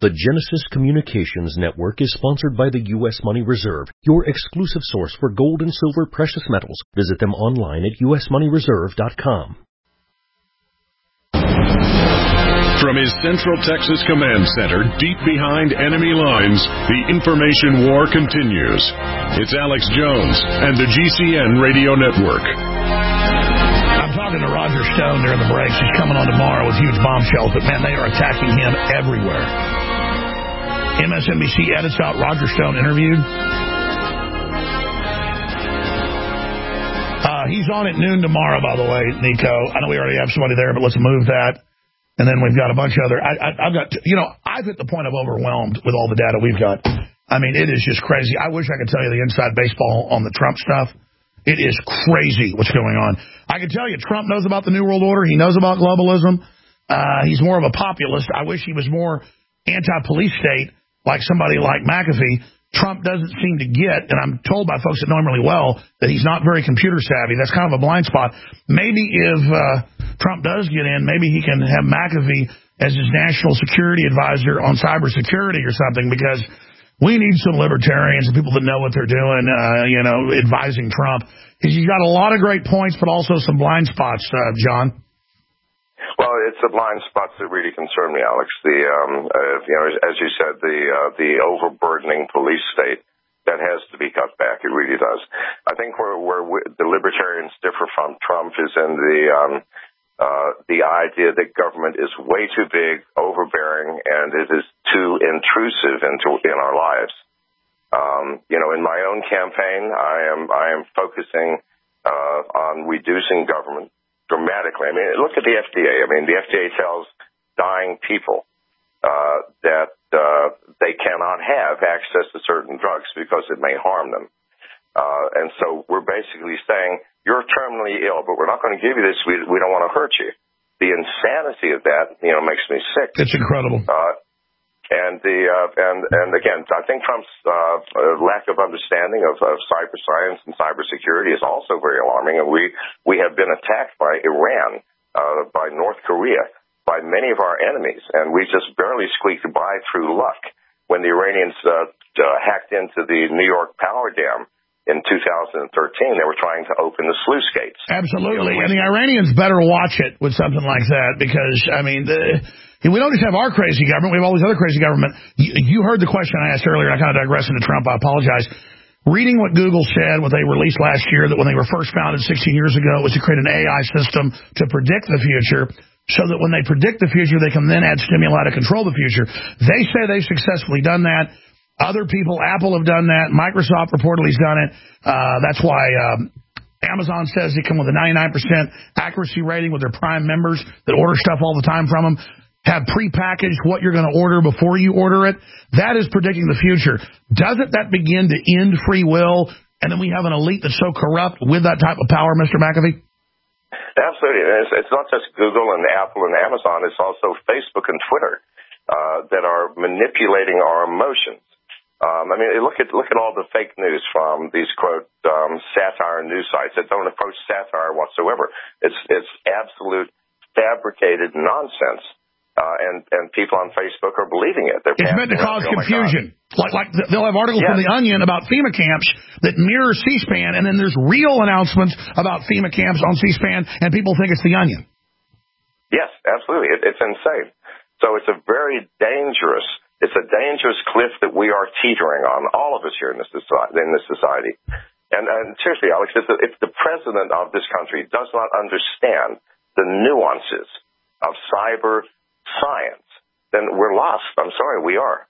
The Genesis Communications Network is sponsored by the U.S. Money Reserve, your exclusive source for gold and silver precious metals. Visit them online at usmoneyreserve.com. From his Central Texas Command Center, deep behind enemy lines, the information war continues. It's Alex Jones and the GCN Radio Network. I'm talking to Roger Stone during the breaks. He's coming on tomorrow with huge bombshells, but, man, they are attacking him everywhere. MSNBC edits out Roger Stone interviewed. He's on at noon tomorrow, by the way, Nico. I know we already have somebody there, but let's move that. And then we've got a bunch of other... I've got... I've hit the point of overwhelmed with all the data we've got. I mean, it is just crazy. I wish I could tell you the inside baseball on the Trump stuff. It is crazy what's going on. I can tell you, Trump knows about the New World Order. He knows about globalism. He's more of a populist. I wish he was more anti-police state, like somebody like McAfee. Trump doesn't seem to get, and I'm told by folks that know him really well, that he's not very computer savvy. That's kind of a blind spot. Maybe if Trump does get in, maybe he can have McAfee as his national security advisor on cybersecurity or something, because we need some libertarians and people that know what they're doing, advising Trump. Because he's got a lot of great points, but also some blind spots, John. Well, it's the blind spots that really concern me, Alex. As you said, the overburdening police state that has to be cut back. It really does. I think where the libertarians differ from Trump is in the idea that government is way too big, overbearing, and it is too intrusive in our lives. In my own campaign, I am focusing on reducing government dramatically. I mean, look at the FDA. I mean, the FDA tells dying people that they cannot have access to certain drugs because it may harm them. And so we're basically saying, you're terminally ill, but we're not going to give you this. We don't want to hurt you. The insanity of that, makes me sick. It's incredible. And again, I think Trump's lack of understanding of cyber science and cybersecurity is also very alarming. And we have been attacked by Iran, by North Korea, by many of our enemies, and we just barely squeaked by through luck. When the Iranians hacked into the New York power dam in 2013, they were trying to open the sluice gates. Absolutely, and the Iranians better watch it with something like that, because, I mean, we don't just have our crazy government, we have all these other crazy government. You heard the question I asked earlier, and I kind of digressed into Trump, I apologize. Reading what Google said, what they released last year, that when they were first founded 16 years ago, was to create an AI system to predict the future, so that when they predict the future, they can then add stimuli to control the future. They say they've successfully done that. Other people, Apple have done that. Microsoft reportedly has done it. That's why Amazon says they come with a 99% accuracy rating with their Prime members that order stuff all the time from them. Have prepackaged what you're going to order before you order it. That is predicting the future. Doesn't that begin to end free will? And then we have an elite that's so corrupt with that type of power, Mr. McAfee? Absolutely. It's not just Google and Apple and Amazon. It's also Facebook and Twitter that are manipulating our emotions. Look at all the fake news from these, quote, satire news sites that don't approach satire whatsoever. It's absolute fabricated nonsense. And people on Facebook are believing it. It's meant to cause confusion. Like they'll have articles from The Onion about FEMA camps that mirror C-SPAN, and then there's real announcements about FEMA camps on C-SPAN, and people think it's The Onion. Yes, absolutely. It's insane. So it's a dangerous cliff that we are teetering on, all of us here in this society. And seriously, Alex, if the president of this country does not understand the nuances of cyber science, then we're lost. I'm sorry, we are.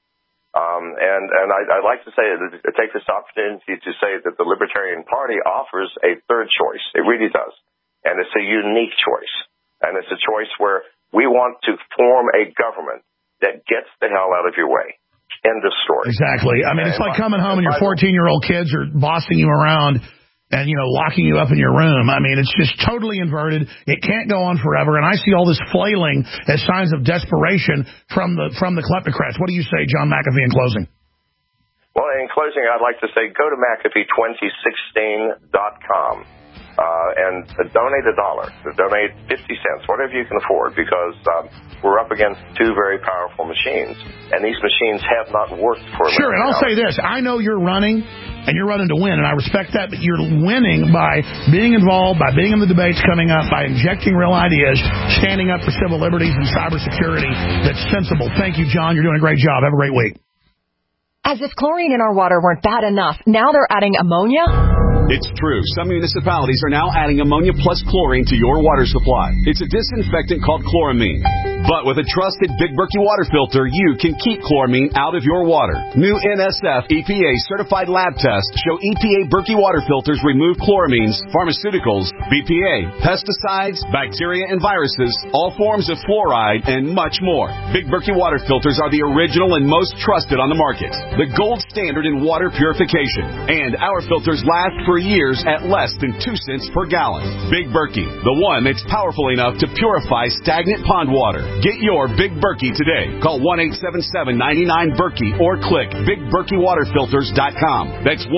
And I'd like to take this opportunity to say that the Libertarian Party offers a third choice. It really does. And it's a unique choice. And it's a choice where we want to form a government that gets the hell out of your way. End of story. Exactly. I mean, it's like coming home and your 14-year-old kids are bossing you around and, locking you up in your room. I mean, it's just totally inverted. It can't go on forever. And I see all this flailing as signs of desperation from the kleptocrats. What do you say, John McAfee, in closing? Well, in closing, I'd like to say go to McAfee2016.com. and donate $1, donate 50 cents, whatever you can afford, because we're up against two very powerful machines, and these machines have not worked for America. Sure, and I'll say this. I know you're running, and you're running to win, and I respect that, but you're winning by being involved, by being in the debates coming up, by injecting real ideas, standing up for civil liberties and cybersecurity that's sensible. Thank you, John. You're doing a great job. Have a great week. As if chlorine in our water weren't bad enough, now they're adding ammonia? It's true. Some municipalities are now adding ammonia plus chlorine to your water supply. It's a disinfectant called chloramine. But with a trusted Big Berkey water filter, you can keep chloramine out of your water. New NSF EPA certified lab tests show EPA Berkey water filters remove chloramines, pharmaceuticals, BPA, pesticides, bacteria and viruses, all forms of fluoride, and much more. Big Berkey water filters are the original and most trusted on the market. The gold standard in water purification. And our filters last for years at less than 2 cents per gallon. Big Berkey, the one that's powerful enough to purify stagnant pond water. Get your Big Berkey today. Call 1-877-99-BERKEY or click BigBerkeyWaterFilters.com. That's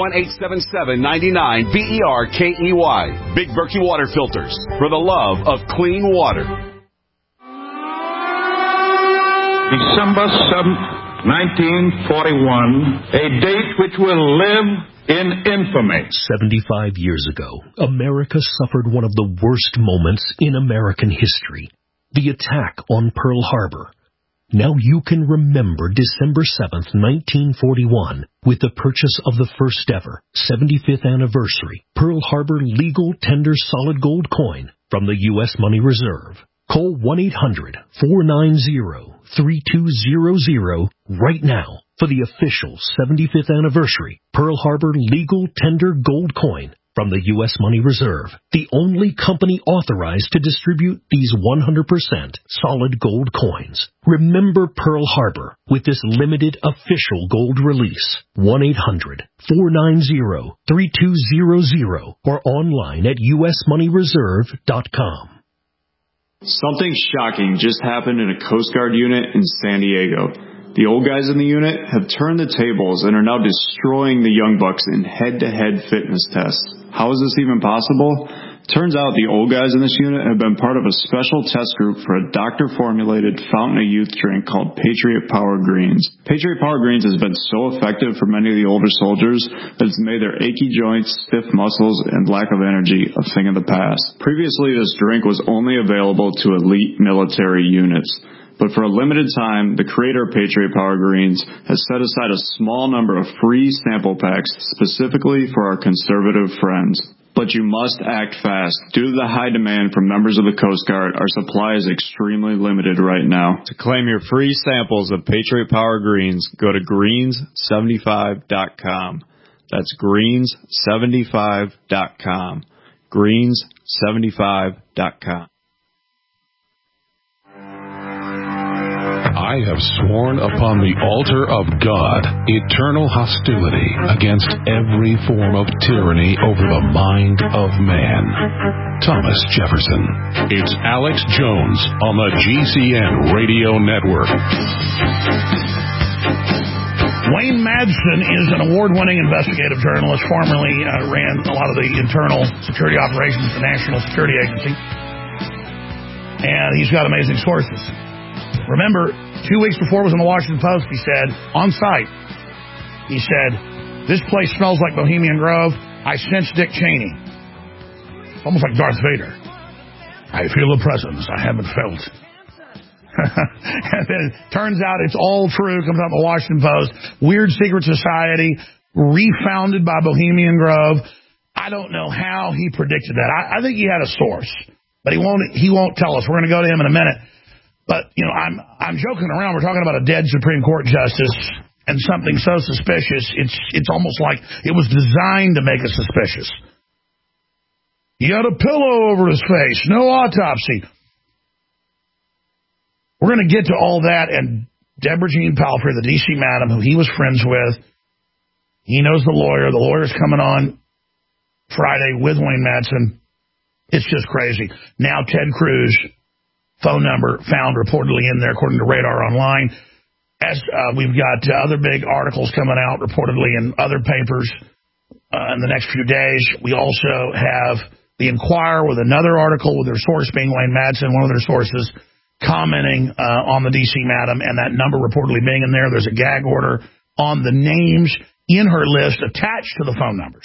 1-877-99-BERKEY. Big Berkey Water Filters, for the love of clean water. December 7th, 1941, a date which will live in infamy. 75 years ago, America suffered one of the worst moments in American history. The attack on Pearl Harbor. Now you can remember December 7th, 1941, with the purchase of the first ever 75th anniversary Pearl Harbor legal tender solid gold coin from the U.S. Money Reserve. Call 1-800-490-3200 right now for the official 75th anniversary Pearl Harbor legal tender gold coin from the U.S. Money Reserve, the only company authorized to distribute these 100% solid gold coins. Remember Pearl Harbor with this limited official gold release. 1-800-490-3200 or online at usmoneyreserve.com. Something shocking just happened in a Coast Guard unit in San Diego. The old guys in the unit have turned the tables and are now destroying the young bucks in head-to-head fitness tests. How is this even possible? Turns out the old guys in this unit have been part of a special test group for a doctor-formulated fountain of youth drink called Patriot Power Greens. Patriot Power Greens has been so effective for many of the older soldiers that it's made their achy joints, stiff muscles, and lack of energy a thing of the past. Previously, this drink was only available to elite military units. But for a limited time, the creator of Patriot Power Greens has set aside a small number of free sample packs specifically for our conservative friends. But you must act fast. Due to the high demand from members of the Coast Guard, our supply is extremely limited right now. To claim your free samples of Patriot Power Greens, go to greens75.com. That's greens75.com. greens75.com. I have sworn upon the altar of God eternal hostility against every form of tyranny over the mind of man. Thomas Jefferson. It's Alex Jones on the GCN Radio Network. Wayne Madsen is an award-winning investigative journalist, formerly ran a lot of the internal security operations at the National Security Agency. And he's got amazing sources. Remember, 2 weeks before it was in the Washington Post, he said, on site, he said, this place smells like Bohemian Grove. I sense Dick Cheney. Almost like Darth Vader. I feel a presence I haven't felt. And then it turns out it's all true. Comes out in the Washington Post. Weird secret society, refounded by Bohemian Grove. I don't know how he predicted that. I think he had a source, but he won't tell us. We're going to go to him in a minute. But, you know, I'm joking around. We're talking about a dead Supreme Court justice and something so suspicious. It's almost like it was designed to make us suspicious. He had a pillow over his face. No autopsy. We're going to get to all that. And Deborah Jean Palfrey, the D.C. madam, who he was friends with, he knows the lawyer. The lawyer's coming on Friday with Wayne Madsen. It's just crazy. Now Ted Cruz. Phone number found reportedly in there, according to Radar Online. As we've got other big articles coming out reportedly in other papers in the next few days. We also have The Inquirer with another article with their source being Wayne Madsen, one of their sources, commenting on the D.C. Madam and that number reportedly being in there. There's a gag order on the names in her list attached to the phone numbers.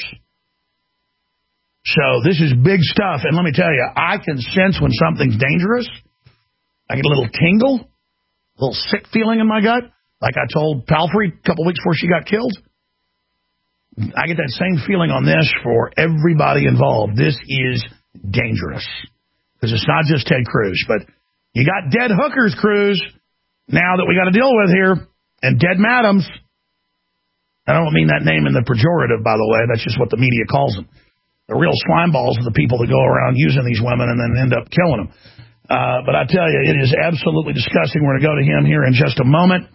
So this is big stuff. And let me tell you, I can sense when something's dangerous. I get a little tingle, a little sick feeling in my gut, like I told Palfrey a couple weeks before she got killed. I get that same feeling on this for everybody involved. This is dangerous because it's not just Ted Cruz, but you got dead hookers, Cruz, now that we got to deal with here, and dead madams. I don't mean that name in the pejorative, by the way. That's just what the media calls them. The real slime balls are the people that go around using these women and then end up killing them. But I tell you, it is absolutely disgusting. We're going to go to him here in just a moment.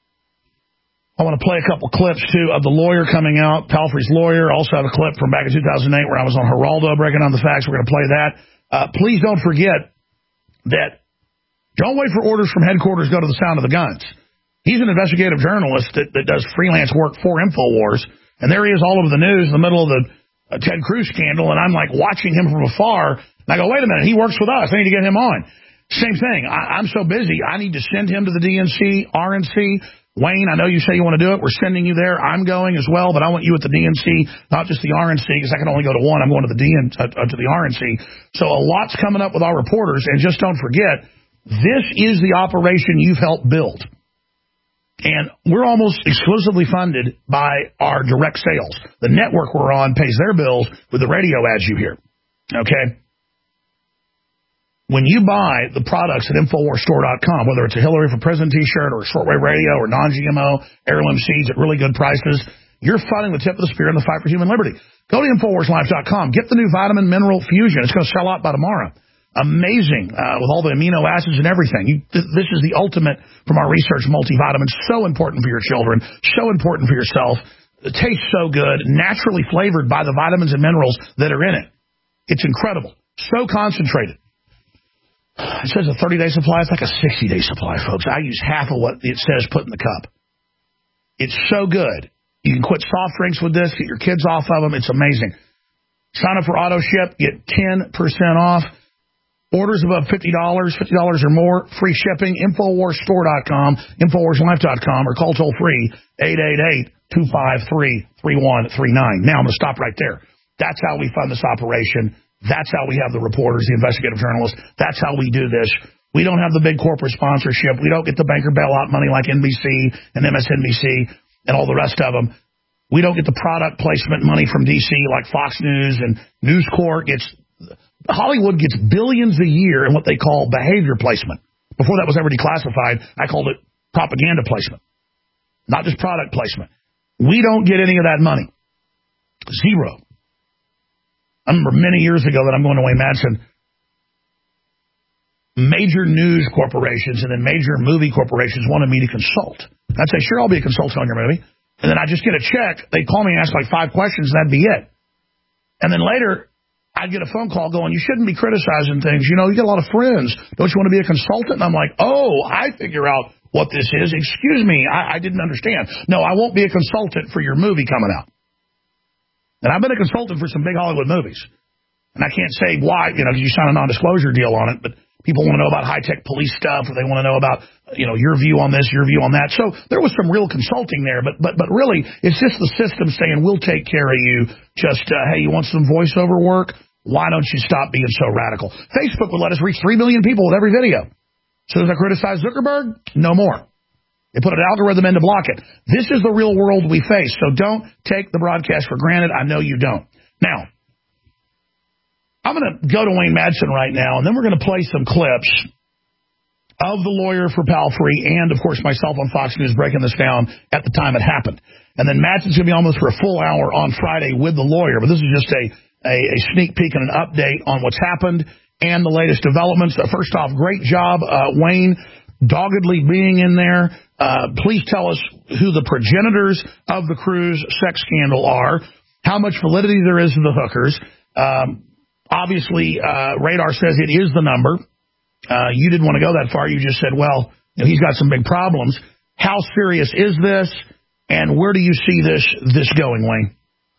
I want to play a couple clips, too, of the lawyer coming out, Palfrey's lawyer. Also have a clip from back in 2008 where I was on Geraldo breaking down the facts. We're going to play that. Please don't forget that don't wait for orders from headquarters. Go to the sound of the guns. He's an investigative journalist that does freelance work for InfoWars. And there he is all over the news in the middle of the Ted Cruz scandal. And I'm like watching him from afar. And I go, wait a minute, he works with us. I need to get him on. Same thing. I'm so busy. I need to send him to the DNC, RNC. Wayne, I know you say you want to do it. We're sending you there. I'm going as well, but I want you at the DNC, not just the RNC, because I can only go to one. I'm going to the to the RNC. So a lot's coming up with our reporters, and just don't forget, this is the operation you've helped build. And we're almost exclusively funded by our direct sales. The network we're on pays their bills with the radio ads you hear. Okay? When you buy the products at InfoWarsStore.com, whether it's a Hillary for President t-shirt or a shortwave radio or non-GMO heirloom seeds at really good prices, you're funding the tip of the spear in the fight for human liberty. Go to InfoWarsLife.com. Get the new vitamin mineral fusion. It's going to sell out by tomorrow. Amazing with all the amino acids and everything. This is the ultimate from our research multivitamin. So important for your children. So important for yourself. It tastes so good. Naturally flavored by the vitamins and minerals that are in it. It's incredible. So concentrated. It says a 30-day supply. It's like a 60-day supply, folks. I use half of what it says put in the cup. It's so good. You can quit soft drinks with this, get your kids off of them. It's amazing. Sign up for auto ship, get 10% off. Orders above $50, $50 or more, free shipping, InfoWarsStore.com, InfoWarsLife.com, or call toll-free 888-253-3139. Now, I'm going to stop right there. That's how we fund this operation. That's how we have the reporters, the investigative journalists. That's how we do this. We don't have the big corporate sponsorship. We don't get the banker bailout money like NBC and MSNBC and all the rest of them. We don't get the product placement money from D.C. like Fox News and News Corp. Hollywood gets billions a year in what they call behavior placement. Before that was ever declassified, I called it propaganda placement, not just product placement. We don't get any of that money. Zero. I remember many years ago that I'm going to Wayne Madsen, major news corporations and then major movie corporations wanted me to consult. I'd say, sure, I'll be a consultant on your movie. And then I'd just get a check. They'd call me and ask like 5 questions, and that'd be it. And then later, I'd get a phone call going, you shouldn't be criticizing things. You know, you get a lot of friends. Don't you want to be a consultant? And I'm like, oh, I figure out what this is. Excuse me, I didn't understand. No, I won't be a consultant for your movie coming out. And I've been a consultant for some big Hollywood movies. And I can't say why, because you sign a non-disclosure deal on it, but people want to know about high-tech police stuff, or they want to know about, your view on this, your view on that. So there was some real consulting there, but really, it's just the system saying, we'll take care of you. Just, hey, you want some voiceover work? Why don't you stop being so radical? Facebook would let us reach 3 million people with every video. So as I criticize Zuckerberg, no more. They put an algorithm in to block it. This is the real world we face, so don't take the broadcast for granted. I know you don't. Now, I'm going to go to Wayne Madsen right now, and then we're going to play some clips of the lawyer for Palfrey and, of course, myself on Fox News breaking this down at the time it happened. And then Madsen's going to be almost for a full hour on Friday with the lawyer, but this is just a sneak peek and an update on what's happened and the latest developments. First off, great job, Wayne, doggedly being in there. Please tell us who the progenitors of the Cruz sex scandal are, how much validity there is to the hookers. Obviously, Radar says it is the number. You didn't want to go that far. You just said, well, he's got some big problems. How serious is this, and where do you see this going, Wayne?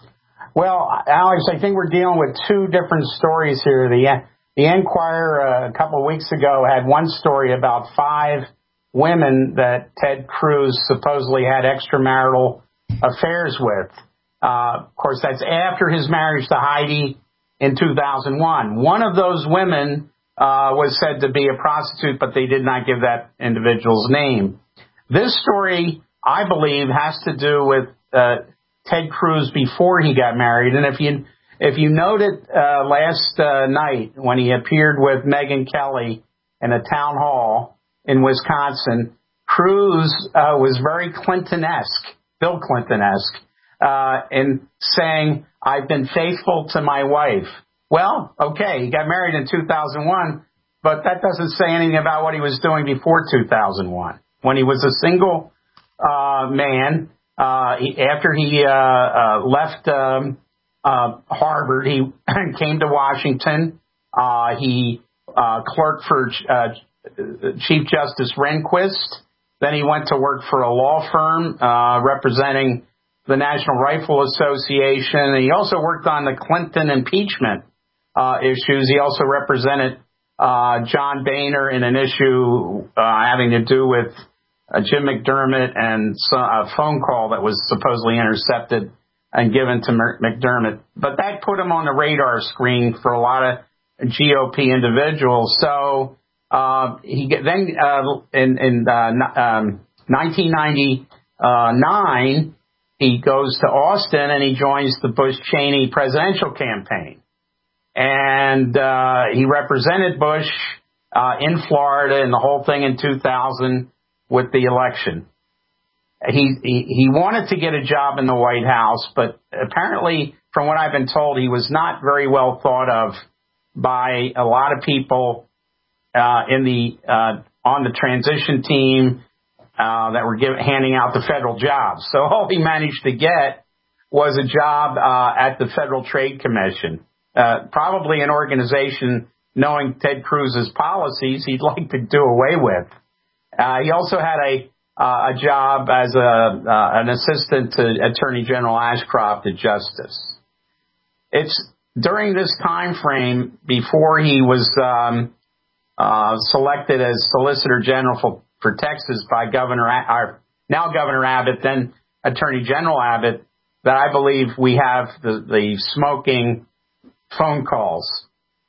Well, Alex, I think we're dealing with two different stories here. The Enquirer a couple of weeks ago had one story about 5 women that Ted Cruz supposedly had extramarital affairs with. Of course, that's after his marriage to Heidi in 2001. One of those women was said to be a prostitute, but they did not give that individual's name. This story, I believe, has to do with Ted Cruz before he got married. And if you noted last night when he appeared with Megyn Kelly in a town hall in Wisconsin, Cruz was very Clinton-esque, Bill Clinton-esque, in saying, "I've been faithful to my wife." Well, okay, he got married in 2001, but that doesn't say anything about what he was doing before 2001. When he was a single man, after he left Harvard, he came to Washington. He clerked for Chief Justice Rehnquist. Then he went to work for a law firm representing the National Rifle Association. And he also worked on the Clinton impeachment issues. He also represented John Boehner in an issue having to do with Jim McDermott and a phone call that was supposedly intercepted and given to McDermott. But that put him on the radar screen for a lot of GOP individuals. So he then in 1999, he goes to Austin and he joins the Bush-Cheney presidential campaign. And he represented Bush in Florida and the whole thing in 2000 with the election. He wanted to get a job in the White House, but apparently, from what I've been told, he was not very well thought of by a lot of people on the transition team that were handing out the federal jobs. So all he managed to get was a job at the Federal Trade Commission, probably an organization, knowing Ted Cruz's policies, he'd like to do away with. He also had a job as an assistant to Attorney General Ashcroft at Justice. It's during this time frame before he was selected as Solicitor General for Texas by now Governor Abbott, then Attorney General Abbott, that I believe we have the smoking phone calls.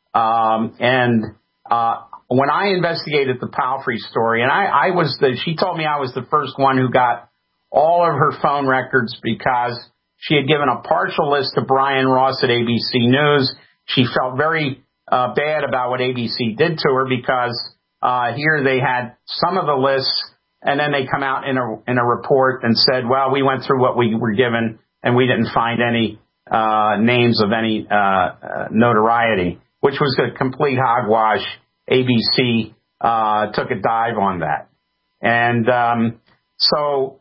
When I investigated the Palfrey story, and she told me I was the first one who got all of her phone records because she had given a partial list to Brian Ross at ABC News. She felt very bad about what ABC did to her because here they had some of the lists, and then they come out in a report and said, well, we went through what we were given, and we didn't find any names of any notoriety, which was a complete hogwash. ABC took a dive on that. And so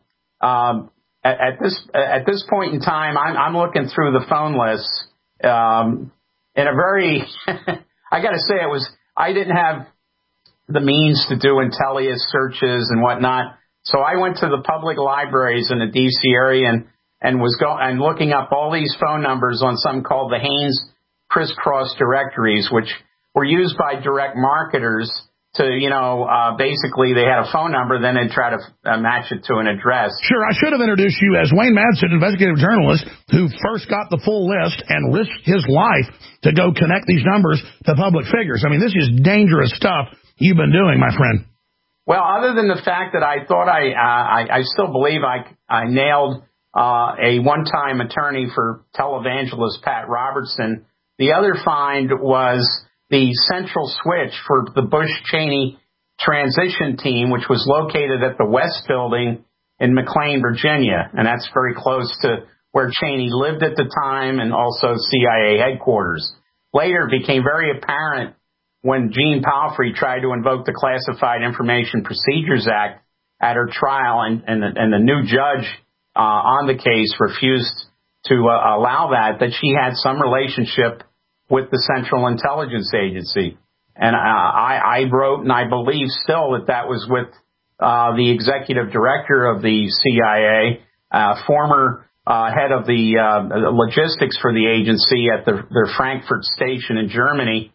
at this point in time, I'm looking through the phone lists in a very I got to say I didn't have the means to do Intellius searches and whatnot. So I went to the public libraries in the D.C. area and was looking up all these phone numbers on something called the Haynes crisscross directories, which were used by direct marketers to, basically they had a phone number, then they'd try to match it to an address. Sure, I should have introduced you as Wayne Madsen, investigative journalist, who first got the full list and risked his life to go connect these numbers to public figures. I mean, this is dangerous stuff you've been doing, my friend. Well, other than the fact that I thought I still believe I nailed a one-time attorney for televangelist Pat Robertson, the other find was the central switch for the Bush-Cheney transition team, which was located at the West Building in McLean, Virginia. And that's very close to where Cheney lived at the time and also CIA headquarters. Later, it became very apparent when Jean Palfrey tried to invoke the Classified Information Procedures Act at her trial, and the new judge on the case refused to allow that she had some relationship with the Central Intelligence Agency. And I wrote, and I believe still, that was with the executive director of the CIA, former head of the logistics for the agency at their Frankfurt station in Germany,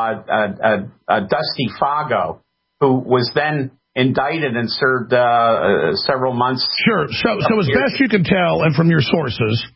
Dusty Fago, who was then indicted and served several months. Sure. So as best you can tell, and from your sources,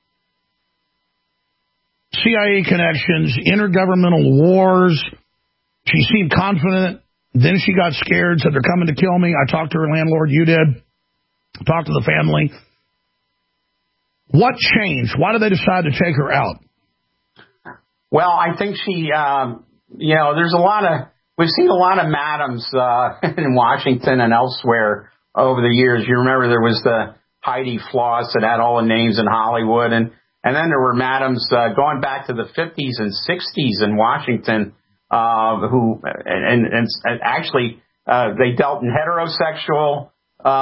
CIA connections, intergovernmental wars. She seemed confident. Then she got scared, said they're coming to kill me. I talked to her landlord. You did. Talked to the family. What changed? Why did they decide to take her out? Well, I think she, there's we've seen a lot of madams in Washington and elsewhere over the years. You remember there was the Heidi Floss that had all the names in Hollywood, and then there were madams going back to the 50s and 60s in Washington who actually they dealt in heterosexual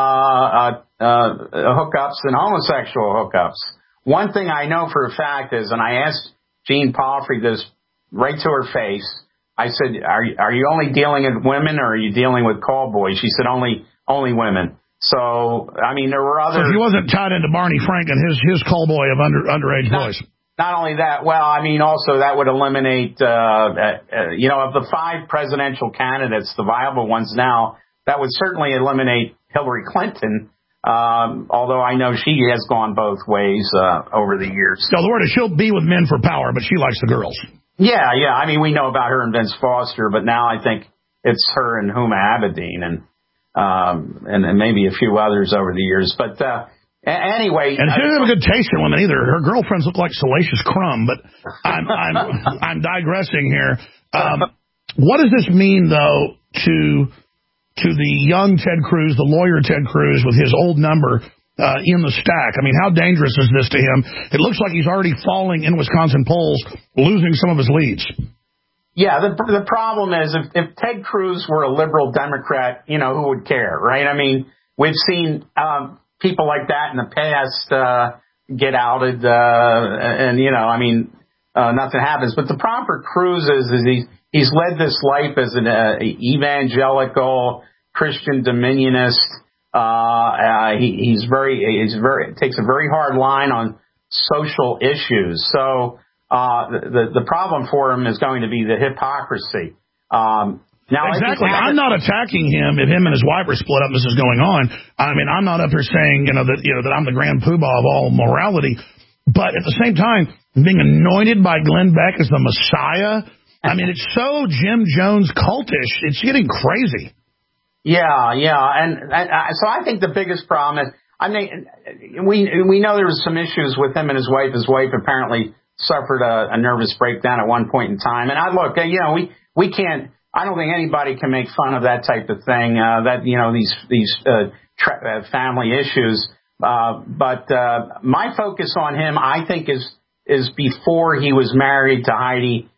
hookups and homosexual hookups. One thing I know for a fact is, and I asked Jean Palfrey this right to her face, I said, are you only dealing with women or are you dealing with call boys? She said, only women. So, I mean, there were other... So he wasn't tied into Barney Frank and his call boy of underage boys. Not only that, well, I mean, also that would eliminate, of the 5 presidential candidates, the viable ones now, that would certainly eliminate Hillary Clinton, although I know she has gone both ways over the years. So the word is she'll be with men for power, but she likes the girls. Yeah. I mean, we know about her and Vince Foster, but now I think it's her and Huma Abedin and maybe a few others over the years. But anyway, and she doesn't have a good taste in women either. Her girlfriends look like Salacious Crumb, but I'm digressing here. What does this mean, though, to the young Ted Cruz, the lawyer Ted Cruz, with his old number in the stack? I mean, how dangerous is this to him? It looks like he's already falling in Wisconsin polls, losing some of his leads. Yeah, the problem is if Ted Cruz were a liberal Democrat, who would care, right? I mean, we've seen people like that in the past get outed, and nothing happens. But the problem for Cruz is he's led this life as an evangelical Christian dominionist. He takes a very hard line on social issues. So the problem for him is going to be the hypocrisy. Now, exactly. I'm not attacking him if him and his wife are split up and this is going on. I mean, I'm not up here saying that I'm the grand poobah of all morality. But at the same time, being anointed by Glenn Beck as the Messiah, I mean, it's so Jim Jones cultish. It's getting crazy. Yeah. And so I think the biggest problem is, I mean, we know there was some issues with him and his wife. His wife apparently suffered a nervous breakdown at one point in time. And we can't, I don't think anybody can make fun of that type of thing, these family issues. But my focus on him, I think, is before he was married to Heidi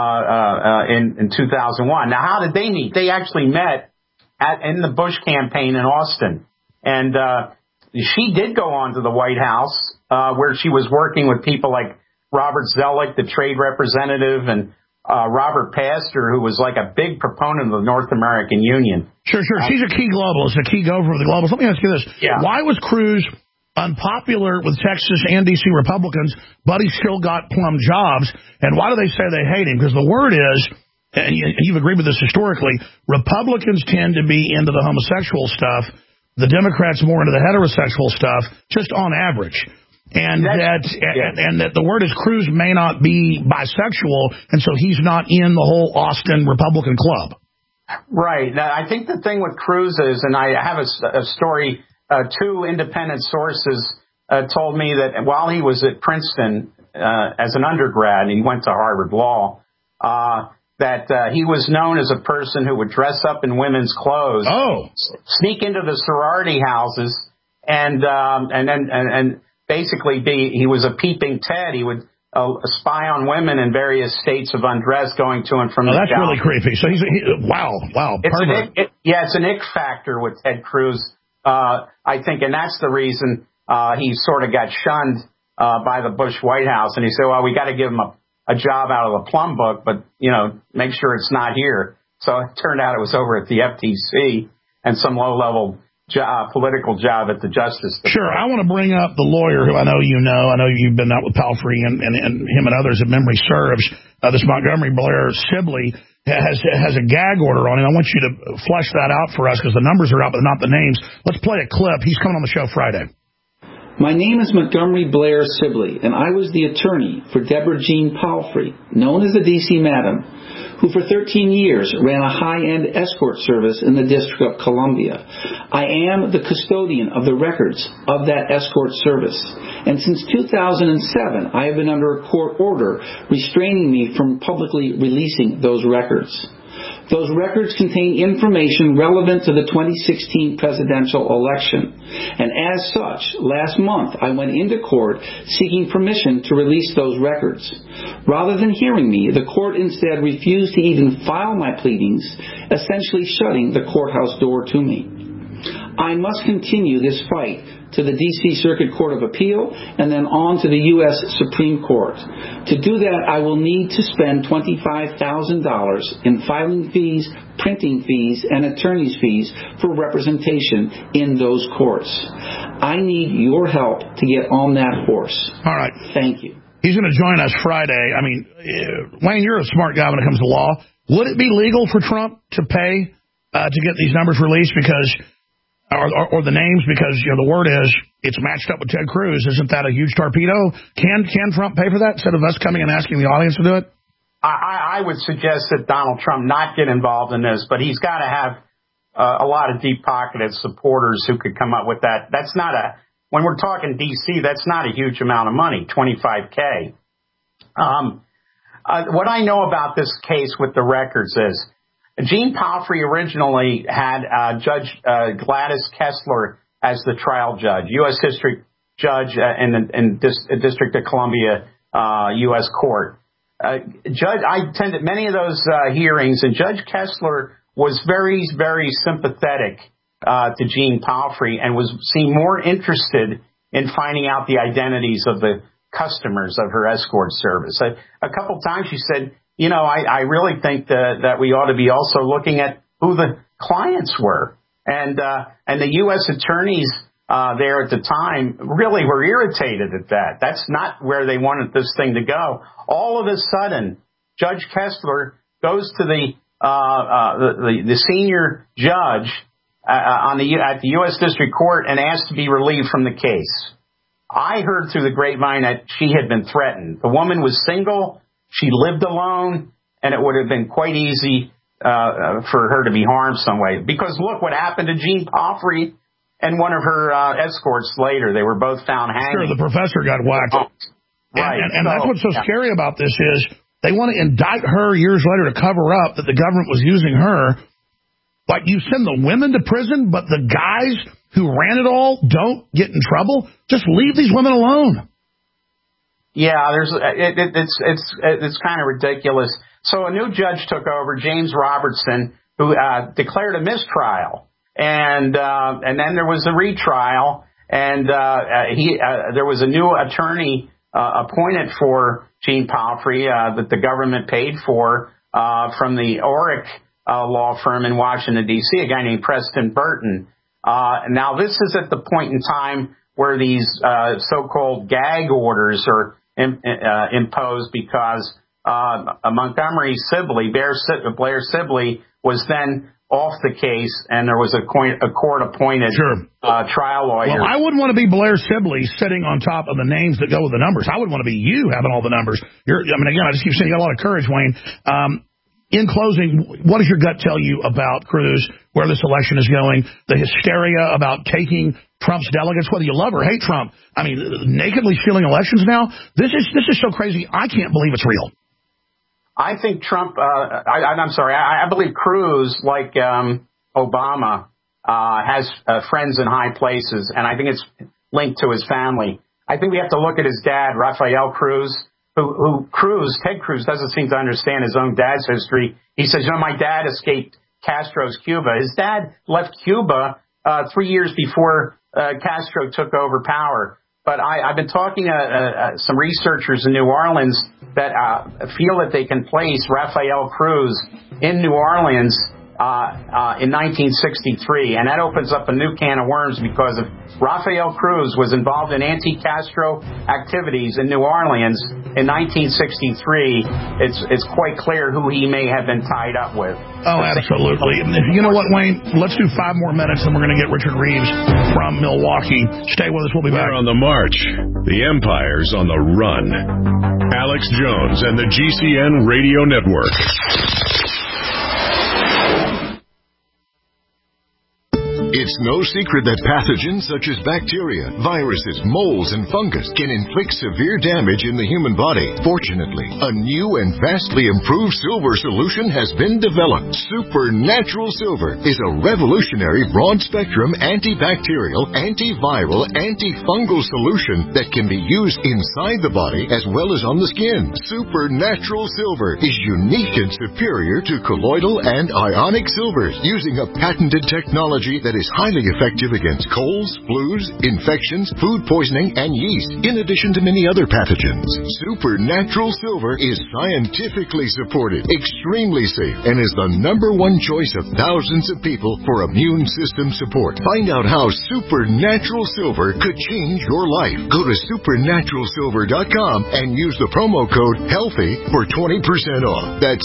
in 2001. Now, how did they meet? They actually met in the Bush campaign in Austin. And she did go on to the White House, where she was working with people like Robert Zoellick, the trade representative, and Robert Pastor, who was like a big proponent of the North American Union. Sure. She's a key globalist, a key gopher of the globalists. Let me ask you this. Yeah. Why was Cruz unpopular with Texas and D.C. Republicans, but he still got plum jobs? And why do they say they hate him? Because the word is, and you've agreed with this historically, Republicans tend to be into the homosexual stuff, the Democrats more into the heterosexual stuff, just on average. And that the word is Cruz may not be bisexual, and so he's not in the whole Austin Republican club. Right. Now, I think the thing with Cruz is, and I have a story, 2 independent sources told me that while he was at Princeton as an undergrad, and he went to Harvard Law, that he was known as a person who would dress up in women's clothes, sneak into the sorority houses, and basically he was a peeping Ted. He would spy on women in various states of undress going to and from the that's job. Really creepy. So wow. It's an ick factor with Ted Cruz, I think, and that's the reason he sort of got shunned by the Bush White House. And he said, well, we got to give him a job out of the plum book, but, make sure it's not here. So it turned out it was over at the FTC, and some low-level political job at the Justice Department. Sure. I want to bring up the lawyer who I know you know. I know you've been out with Palfrey and him and others, if memory serves. This Montgomery Blair Sibley has a gag order on it. I want you to flesh that out for us because the numbers are out, but not the names. Let's play a clip. He's coming on the show Friday. My name is Montgomery Blair Sibley, and I was the attorney for Deborah Jean Palfrey, known as the D.C. Madam, who for 13 years ran a high-end escort service in the District of Columbia. I am the custodian of the records of that escort service, and since 2007, I have been under a court order restraining me from publicly releasing those records. Those records contain information relevant to the 2016 presidential election. And as such, last month I went into court seeking permission to release those records. Rather than hearing me, the court instead refused to even file my pleadings, essentially shutting the courthouse door to me. I must continue this fight to the D.C. Circuit Court of Appeal and then on to the U.S. Supreme Court. To do that, I will need to spend $25,000 in filing fees, printing fees, and attorney's fees for representation in those courts. I need your help to get on that horse. All right. Thank you. He's going to join us Friday. I mean, Wayne, you're a smart guy when it comes to law. Would it be legal for Trump to pay to get these numbers released because... Or the names, because the word is it's matched up with Ted Cruz. Isn't that a huge torpedo? Can Trump pay for that instead of us coming and asking the audience to do it? I would suggest that Donald Trump not get involved in this, but he's got to have a lot of deep-pocketed supporters who could come up with that. That's not when we're talking D.C., that's not a huge amount of money, $25K. What I know about this case with the records is Jean Palfrey originally had Judge Gladys Kessler as the trial judge, U.S. District Judge in District of Columbia, U.S. Court. I attended many of those hearings, and Judge Kessler was very, very sympathetic to Jean Palfrey and seemed more interested in finding out the identities of the customers of her escort service. A couple times she said, I really think that we ought to be also looking at who the clients were. And the U.S. attorneys there at the time really were irritated at that. That's not where they wanted this thing to go. All of a sudden, Judge Kessler goes to the senior judge at the U.S. District Court and asks to be relieved from the case. I heard through the grapevine that she had been threatened. The woman was single. She lived alone, and it would have been quite easy for her to be harmed some way. Because look what happened to Jean Palfrey and one of her escorts later. They were both found hanging. Sure, the professor got whacked. Right. And that's what's so scary about this is they want to indict her years later to cover up that the government was using her. Like, you send the women to prison, but the guys who ran it all don't get in trouble? Just leave these women alone. Yeah, it's kind of ridiculous. So a new judge took over, James Robertson, who declared a mistrial, and then there was a retrial, and there was a new attorney appointed for Jean Palfrey that the government paid for from the Orrick law firm in Washington D.C. A guy named Preston Burton. Now this is at the point in time where these so-called gag orders are imposed because Montgomery Sibley, Blair Sibley, was then off the case, and there was a court-appointed trial lawyer. Well, I wouldn't want to be Blair Sibley sitting on top of the names that go with the numbers. I would want to be you having all the numbers. I just keep saying you got a lot of courage, Wayne. In closing, what does your gut tell you about Cruz, where this election is going, the hysteria about taking Trump's delegates, whether you love or hate Trump? I mean, nakedly stealing elections now? This is so crazy, I can't believe it's real. I think Trump, I believe Cruz, like Obama, has friends in high places, and I think it's linked to his family. I think we have to look at his dad, Rafael Cruz, Ted Cruz doesn't seem to understand his own dad's history. He says, my dad escaped Castro's Cuba. His dad left Cuba 3 years before Castro took over power. But I've been talking to some researchers in New Orleans that feel that they can place Rafael Cruz in New Orleans in 1963, and that opens up a new can of worms because if Rafael Cruz was involved in anti-Castro activities in New Orleans in 1963, it's quite clear who he may have been tied up with. Oh, absolutely. You know what, Wayne? Let's do 5 more minutes, and we're going to get Richard Reeves from Milwaukee. Stay with us. We'll be back. We're on the march. The empire's on the run. Alex Jones and the GCN Radio Network. It's no secret that pathogens such as bacteria, viruses, molds, and fungus can inflict severe damage in the human body. Fortunately, a new and vastly improved silver solution has been developed. Supernatural Silver is a revolutionary broad-spectrum antibacterial, antiviral, antifungal solution that can be used inside the body as well as on the skin. Supernatural Silver is unique and superior to colloidal and ionic silvers, using a patented technology that is highly effective against colds, flus, infections, food poisoning, and yeast, in addition to many other pathogens. Supernatural Silver is scientifically supported, extremely safe, and is the #1 choice of thousands of people for immune system support. Find out how Supernatural Silver could change your life. Go to supernaturalsilver.com and use the promo code HEALTHY for 20% off. That's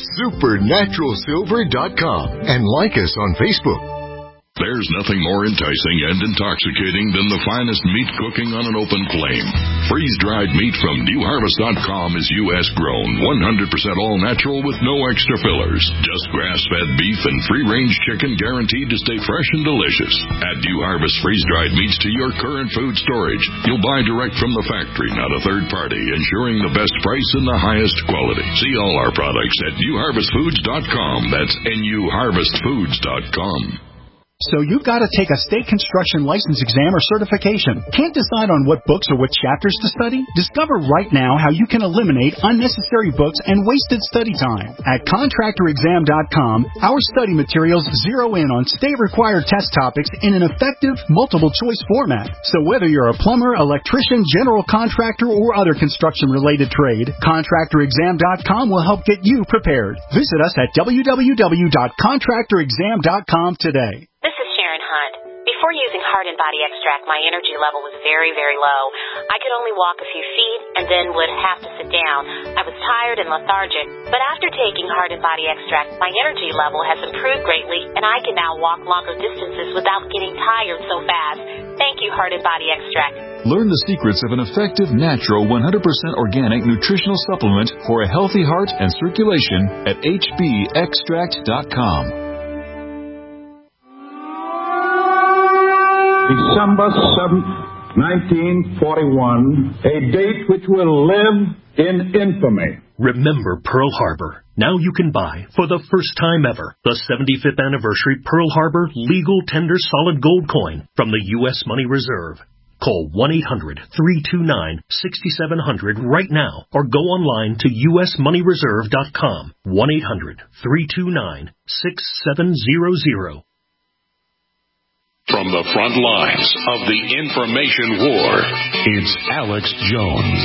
supernaturalsilver.com, and like us on Facebook. There's nothing more enticing and intoxicating than the finest meat cooking on an open flame. Freeze-dried meat from newharvest.com is U.S. grown, 100% all natural with no extra fillers. Just grass-fed beef and free-range chicken guaranteed to stay fresh and delicious. Add New Harvest freeze-dried meats to your current food storage. You'll buy direct from the factory, not a third party, ensuring the best price and the highest quality. See all our products at newharvestfoods.com. That's newharvestfoods.com. So you've got to take a state construction license exam or certification. Can't decide on what books or what chapters to study? Discover right now how you can eliminate unnecessary books and wasted study time. At contractorexam.com, our study materials zero in on state-required test topics in an effective, multiple-choice format. So whether you're a plumber, electrician, general contractor, or other construction-related trade, contractorexam.com will help get you prepared. Visit us at www.contractorexam.com today. This is Sharon Hunt. Before using Heart and Body Extract, my energy level was very, very low. I could only walk a few feet and then would have to sit down. I was tired and lethargic. But after taking Heart and Body Extract, my energy level has improved greatly, and I can now walk longer distances without getting tired so fast. Thank you, Heart and Body Extract. Learn the secrets of an effective, natural, 100% organic nutritional supplement for a healthy heart and circulation at hbextract.com. December 7th, 1941, a date which will live in infamy. Remember Pearl Harbor. Now you can buy, for the first time ever, the 75th anniversary Pearl Harbor legal tender solid gold coin from the U.S. Money Reserve. Call 1-800-329-6700 right now or go online to usmoneyreserve.com. 1-800-329-6700. From the front lines of the information war, it's Alex Jones.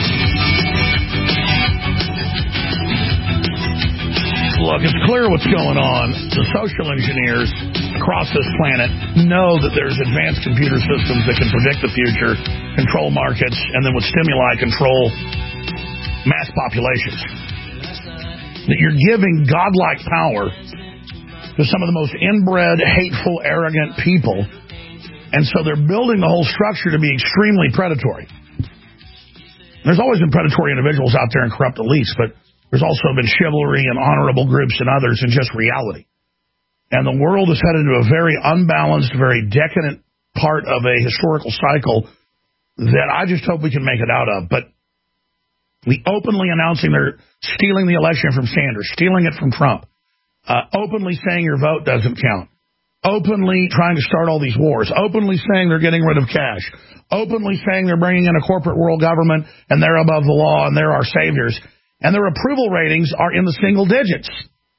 Look, it's clear what's going on. The social engineers across this planet know that there's advanced computer systems that can predict the future, control markets, and then with stimuli control mass populations. That you're giving godlike power to some of the most inbred, hateful, arrogant people. And so they're building the whole structure to be extremely predatory. There's always been predatory individuals out there and corrupt elites, but there's also been chivalry and honorable groups and others and just reality. And the world is headed into a very unbalanced, very decadent part of a historical cycle that I just hope we can make it out of. But we openly announcing they're stealing the election from Sanders, stealing it from Trump. Openly saying your vote doesn't count, openly trying to start all these wars, openly saying they're getting rid of cash, openly saying they're bringing in a corporate world government and they're above the law and they're our saviors, and their approval ratings are in the single digits.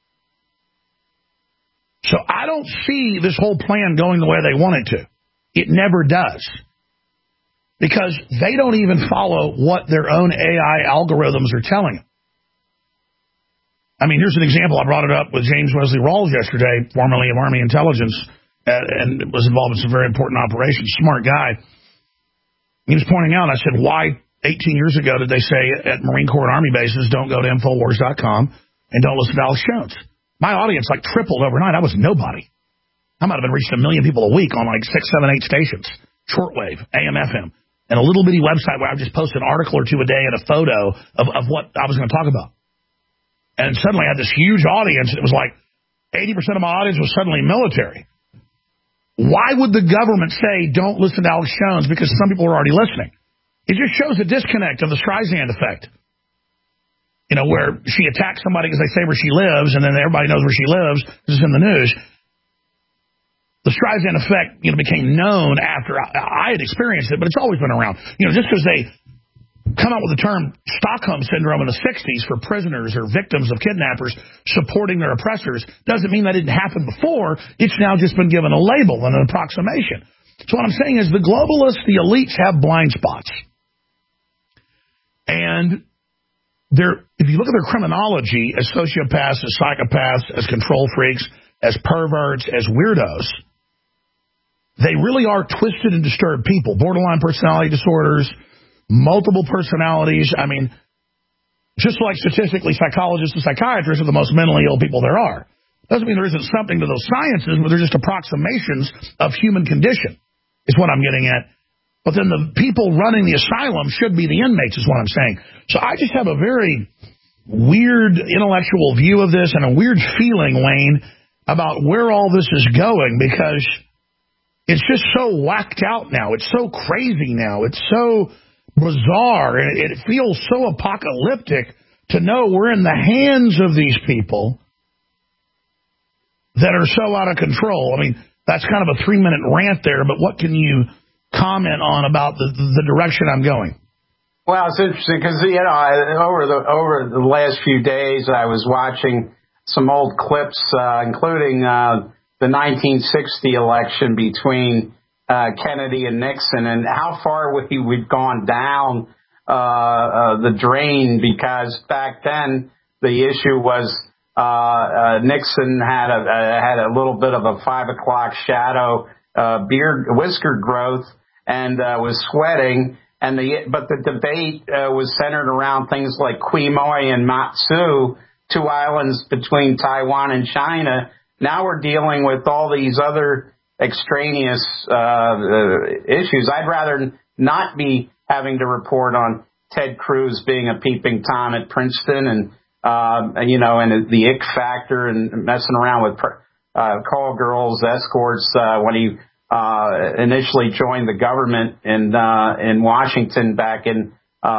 So I don't see this whole plan going the way they want it to. It never does. Because they don't even follow what their own AI algorithms are telling them. I mean, here's an example. I brought it up with James Wesley Rawls yesterday, formerly of Army Intelligence, and was involved in some very important operations. Smart guy. He was pointing out, I said, why 18 years ago did they say at Marine Corps and Army bases, don't go to Infowars.com and don't listen to Alex Jones? My audience like tripled overnight. I was nobody. I might have been reaching 1 million people a week on like 6, 7, 8 stations, shortwave, AM, FM, and a little bitty website where I would just post an article or two a day and a photo of what I was going to talk about. And suddenly I had this huge audience. It was like 80% of my audience was suddenly military. Why would the government say don't listen to Alex Jones? Because some people were already listening. It just shows a disconnect of the Streisand effect. You know, where she attacks somebody because they say where she lives, and then everybody knows where she lives because it's in the news. The Streisand effect, became known after I had experienced it, but it's always been around. Just because they come up with the term Stockholm Syndrome in the 60s for prisoners or victims of kidnappers supporting their oppressors doesn't mean that didn't happen before. It's now just been given a label and an approximation. So what I'm saying is the globalists, the elites have blind spots. And if you look at their criminology as sociopaths, as psychopaths, as control freaks, as perverts, as weirdos, they really are twisted and disturbed people. Borderline personality disorders, multiple personalities. I mean, just like statistically, psychologists and psychiatrists are the most mentally ill people there are. Doesn't mean there isn't something to those sciences, but they're just approximations of human condition, is what I'm getting at. But then the people running the asylum should be the inmates, is what I'm saying. So I just have a very weird intellectual view of this and a weird feeling, Wayne, about where all this is going, because it's just so whacked out now. It's so crazy now. It's so bizarre, and it feels so apocalyptic to know we're in the hands of these people that are so out of control. I mean, that's kind of a 3-minute rant there, but what can you comment on about the direction I'm going? Well, it's interesting because, over the last few days, I was watching some old clips, including the 1960 election between Kennedy and Nixon, and how far we've gone down the drain, because back then the issue was Nixon had a little bit of a 5 o'clock shadow, beard, whisker growth, and was sweating. But the debate was centered around things like Quemoy and Matsu, 2 islands between Taiwan and China. Now we're dealing with all these other extraneous issues. I'd rather not be having to report on Ted Cruz being a peeping Tom at Princeton and the ick factor and messing around with call girls, escorts when he initially joined the government in Washington back in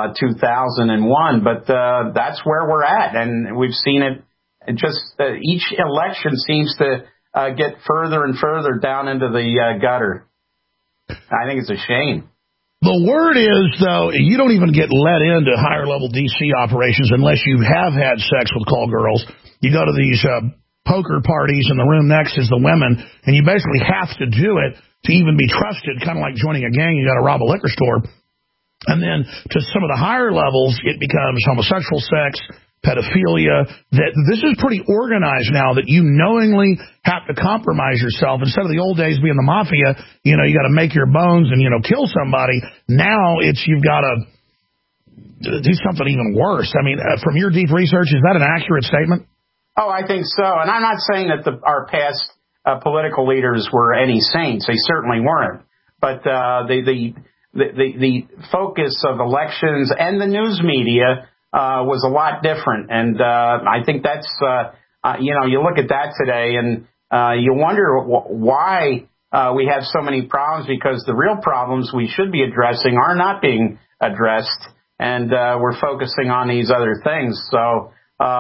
2001. But that's where we're at, and we've seen it. Each election seems to get further and further down into the gutter. I think it's a shame. The word is, though, you don't even get let into higher-level D.C. operations unless you have had sex with call girls. You go to these poker parties, and the room next is the women, and you basically have to do it to even be trusted, kind of like joining a gang. You got to rob a liquor store. And then to some of the higher levels, it becomes homosexual sex, pedophilia. That this is pretty organized now, that you knowingly have to compromise yourself. Instead of the old days being the mafia, you got to make your bones and, kill somebody. Now it's you've got to do something even worse. I mean, from your deep research, is that an accurate statement? Oh, I think so. And I'm not saying that our past political leaders were any saints. They certainly weren't. But the focus of elections and the news media was a lot different. And I think that's, you look at that today and you wonder why we have so many problems, because the real problems we should be addressing are not being addressed. And we're focusing on these other things. So,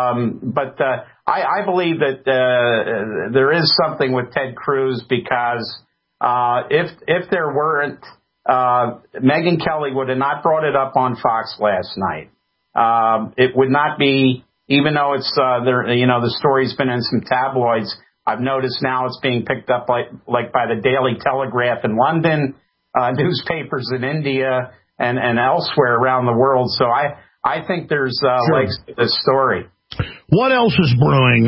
I believe that there is something with Ted Cruz, because if there weren't, Megyn Kelly would have not brought it up on Fox last night. It would not be, even though it's the story's been in some tabloids. I've noticed now it's being picked up like by the Daily Telegraph in London, newspapers in India and elsewhere around the world. So I think there's legs to this story. What else is brewing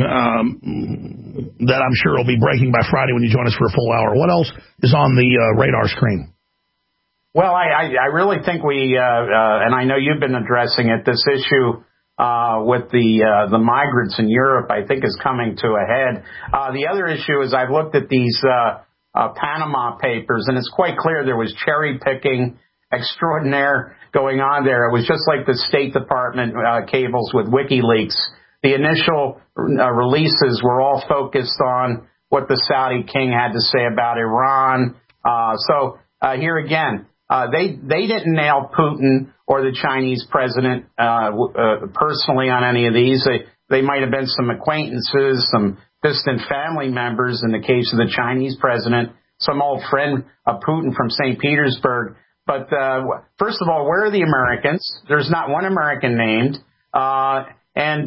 that I'm sure will be breaking by Friday when you join us for a full hour? What else is on the radar screen? Well, I really think we, and I know you've been addressing it, this issue with the migrants in Europe, I think, is coming to a head. The other issue is I've looked at these Panama Papers, and it's quite clear there was cherry picking extraordinaire going on there. It was just like the State Department cables with WikiLeaks. The initial releases were all focused on what the Saudi king had to say about Iran. So here again, they didn't nail Putin or the Chinese president personally on any of these. They might have been some acquaintances, some distant family members in the case of the Chinese president, some old friend of Putin from St. Petersburg. But first of all, where are the Americans? There's not one American named. And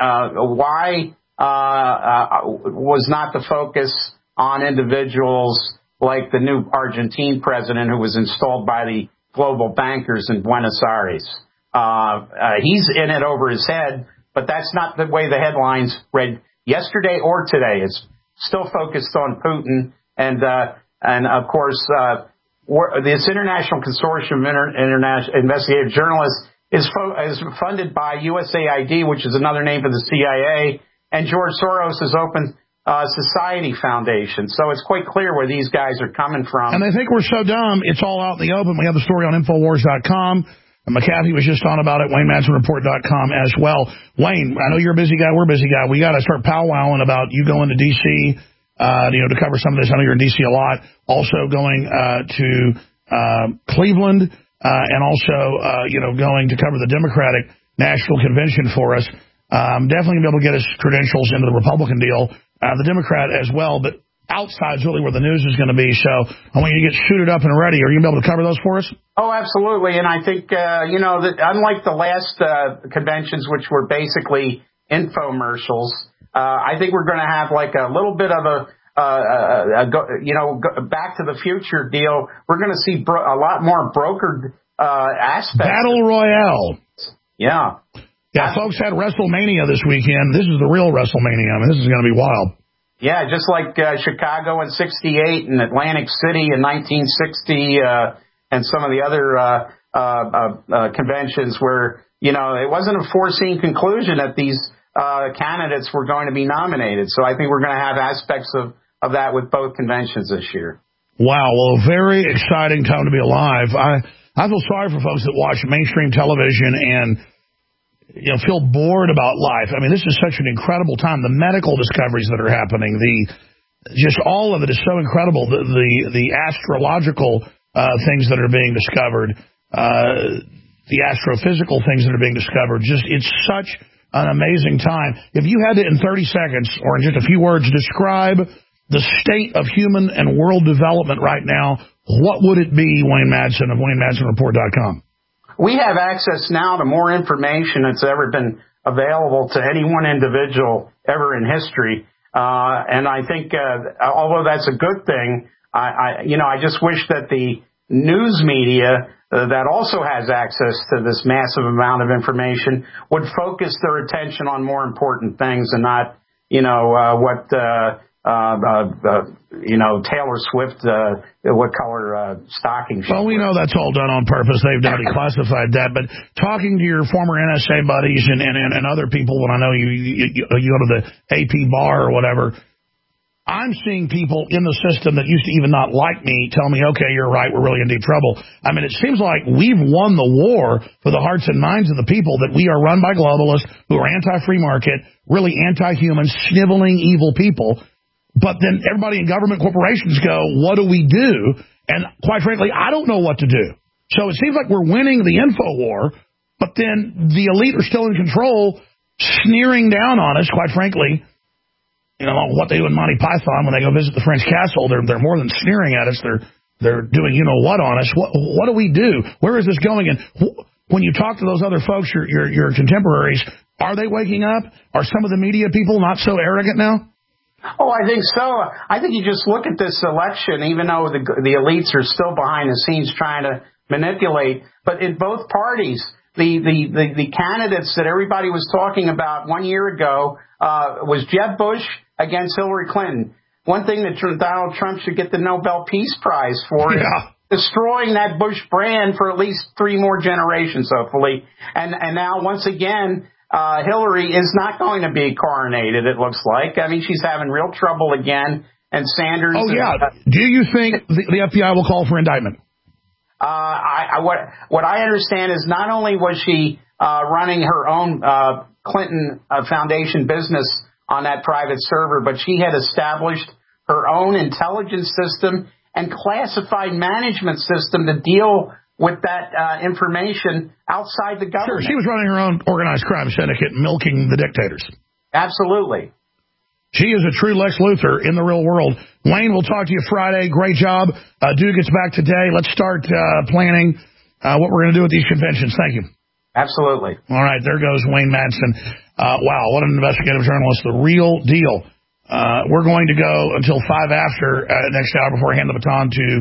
why was not the focus on individuals like the new Argentine president who was installed by the global bankers in Buenos Aires? He's in it over his head, but that's not the way the headlines read yesterday or today. It's still focused on Putin. And of course, this International Consortium of Investigative Journalists is funded by USAID, which is another name for the CIA, and George Soros' Open Society Foundation. So it's quite clear where these guys are coming from. And they think we're so dumb, it's all out in the open. We have the story on Infowars.com. McAfee was just on about it, WayneMansonReport.com as well. Wayne, I know you're a busy guy, we're a busy guy. We got to start powwowing about you going to D.C., to cover some of this. I know you're in D.C. a lot. Also going to Cleveland. And also, going to cover the Democratic National Convention for us. Definitely going to be able to get us credentials into the Republican deal, the Democrat as well. But outside's really where the news is going to be. So I want you to get suited up and ready. Are you going to be able to cover those for us? Oh, absolutely. And I think, that unlike the last conventions, which were basically infomercials, I think we're going to have like a little bit of a Back to the Future deal. We're going to see a lot more brokered aspects. Battle Royale. Yeah. Yeah, folks had WrestleMania this weekend. This is the real WrestleMania. I mean, this is going to be wild. Yeah, just like Chicago in '68 and Atlantic City in 1960 and some of the other conventions where, it wasn't a foreseen conclusion that these candidates were going to be nominated. So I think we're going to have aspects of that with both conventions this year. Wow, well, very exciting time to be alive. I feel sorry for folks that watch mainstream television and feel bored about life. I mean, this is such an incredible time. The medical discoveries that are happening, just all of it is so incredible. The astrological things that are being discovered, the astrophysical things that are being discovered. It's such an amazing time. If you had to, in 30 seconds or in just a few words, describe the state of human and world development right now, what would it be, Wayne Madsen of WayneMansonReport.com? We have access now to more information that's ever been available to any one individual ever in history. And I think, although that's a good thing, I just wish that the news media that also has access to this massive amount of information would focus their attention on more important things and not, what Taylor Swift, what color stocking. Well, we know that's all done on purpose. They've now declassified that. But talking to your former NSA buddies and other people, when I know you go to the AP bar or whatever, I'm seeing people in the system that used to even not like me tell me, okay, you're right, we're really in deep trouble. I mean, it seems like we've won the war for the hearts and minds of the people, that we are run by globalists who are anti-free market, really anti-human, sniveling, evil people. But then everybody in government corporations go, what do we do? And quite frankly, I don't know what to do. So it seems like we're winning the info war, but then the elite are still in control, sneering down on us, quite frankly. What they do in Monty Python when they go visit the French castle, they're more than sneering at us. They're doing what on us. What do we do? Where is this going? And when you talk to those other folks, your contemporaries, are they waking up? Are some of the media people not so arrogant now? Oh, I think so. I think you just look at this election, even though the elites are still behind the scenes trying to manipulate, but in both parties, the candidates that everybody was talking about 1 year ago was Jeb Bush against Hillary Clinton. One thing that Donald Trump should get the Nobel Peace Prize for is destroying that Bush brand for at least 3 more generations, hopefully. And now, once again, Hillary is not going to be coronated, it looks like. I mean, she's having real trouble again. And Sanders... Oh, yeah. Do you think the FBI will call for indictment? What I understand is not only was she running her own Clinton Foundation business on that private server, but she had established her own intelligence system and classified management system to deal with that information outside the government. Sure, she was running her own organized crime syndicate, milking the dictators. Absolutely. She is a true Lex Luthor in the real world. Wayne, we'll talk to you Friday. Great job. Dude gets back today. Let's start planning what we're going to do with these conventions. Thank you. Absolutely. All right, there goes Wayne Madsen. Wow, what an investigative journalist. The real deal. We're going to go until 5 after next hour before I hand the baton to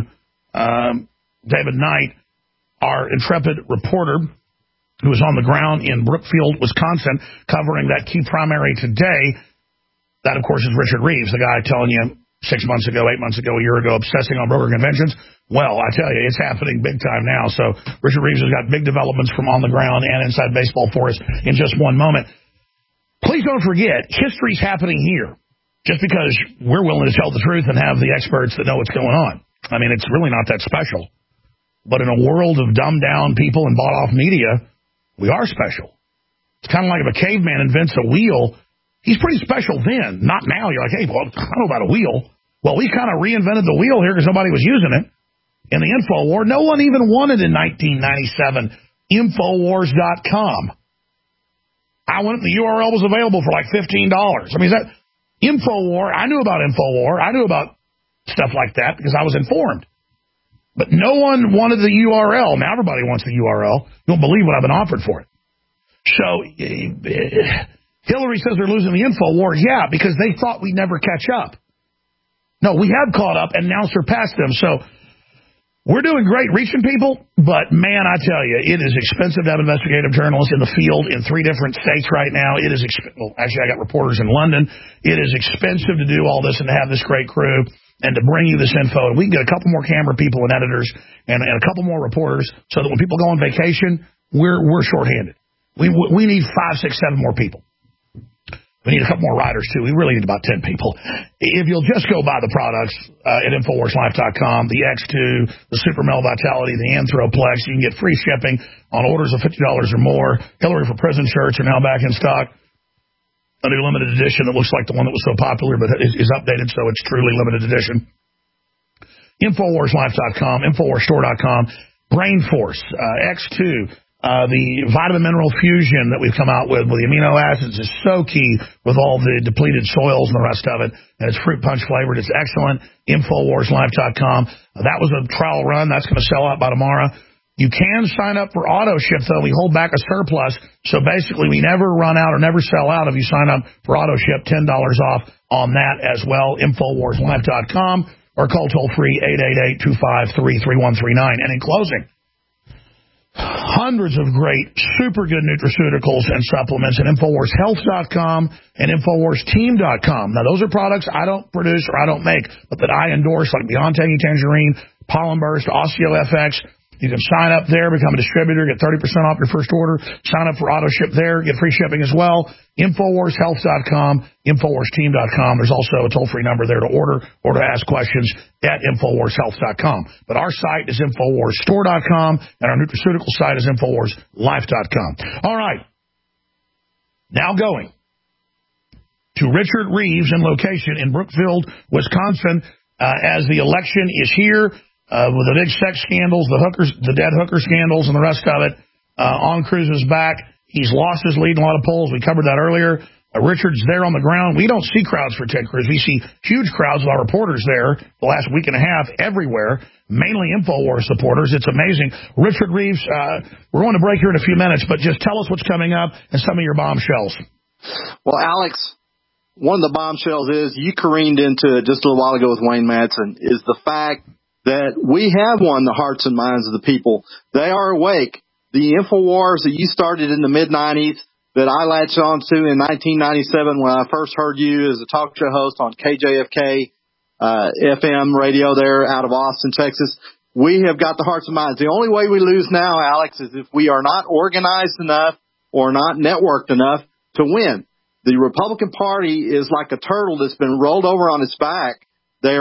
David Knight, our intrepid reporter who is on the ground in Brookfield, Wisconsin, covering that key primary today. That, of course, is Richard Reeves, the guy telling you 6 months ago, 8 months ago, a year ago, obsessing on broker conventions. Well, I tell you, it's happening big time now. So Richard Reeves has got big developments from on the ground and inside baseball for us in just one moment. Please don't forget, history's happening here. Just because we're willing to tell the truth and have the experts that know what's going on. I mean, it's really not that special. But in a world of dumbed-down people and bought-off media, we are special. It's kind of like if a caveman invents a wheel, he's pretty special then. Not now. You're like, hey, well, I don't know about a wheel. Well, we kind of reinvented the wheel here because nobody was using it. In the info war, no one even wanted in 1997 Infowars.com. I went, the URL was available for like $15. I mean, is that... InfoWar, I knew about InfoWar. I knew about stuff like that because I was informed. But no one wanted the URL. Now everybody wants the URL. You won't believe what I've been offered for it. So Hillary says they're losing the InfoWar. Yeah, because they thought we'd never catch up. No, we have caught up and now surpassed them. So we're doing great reaching people, but man, I tell you, it is expensive to have investigative journalists in the field in 3 different states right now. It is well, actually, I got reporters in London. It is expensive to do all this and to have this great crew and to bring you this info. And we can get a couple more camera people and editors and a couple more reporters so that when people go on vacation, we're shorthanded. We need 5, 6, 7 more people. We need a couple more writers, too. We really need about 10 people. If you'll just go buy the products at InfoWarsLife.com, the X2, the Super Male Vitality, the Anthroplex, you can get free shipping on orders of $50 or more. Hillary for Prison shirts are now back in stock. A new limited edition that looks like the one that was so popular, but is updated, so it's truly limited edition. InfoWarsLife.com, InfoWarsStore.com, Brain Force, X2, the vitamin mineral fusion that we've come out with the amino acids is so key with all the depleted soils and the rest of it. And it's fruit punch flavored. It's excellent. InfoWarsLife.com. That was a trial run. That's going to sell out by tomorrow. You can sign up for auto ship, though. We hold back a surplus. So basically, we never run out or never sell out if you sign up for auto ship. $10 off on that as well. InfoWarsLife.com or call toll free 888-253-3139. And in closing, hundreds of great, super good nutraceuticals and supplements at InfoWarsHealth.com and InfoWarsTeam.com. Now, those are products I don't produce or I don't make, but that I endorse, like Beyond Tangy Tangerine, Pollen Burst, OsteoFX. You can sign up there, become a distributor, get 30% off your first order. Sign up for auto ship there, get free shipping as well. InfoWarsHealth.com, InfoWarsTeam.com. There's also a toll-free number there to order or to ask questions at InfoWarsHealth.com. But our site is InfoWarsStore.com, and our nutraceutical site is InfoWarsLife.com. All right. Now going to Richard Reeves in location in Brookfield, Wisconsin, as the election is here. With the big sex scandals, the dead hooker scandals, and the rest of it, on Cruz's back. He's lost his lead in a lot of polls. We covered that earlier. Richard's there on the ground. We don't see crowds for Ted Cruz. We see huge crowds of our reporters there the last week and a half everywhere, mainly InfoWars supporters. It's amazing. Richard Reeves, we're going to break here in a few minutes, but just tell us what's coming up and some of your bombshells. Well, Alex, one of the bombshells is, you careened into it just a little while ago with Wayne Madsen, is the fact that we have won the hearts and minds of the people. They are awake. the InfoWars that you started in the mid-'90s that I latched on to in 1997 when I first heard you as a talk show host on KJFK FM radio there out of Austin, Texas. We have got the hearts and minds. The only way we lose now, Alex, is if we are not organized enough or not networked enough to win. The Republican Party is like a turtle that's been rolled over on its back. They're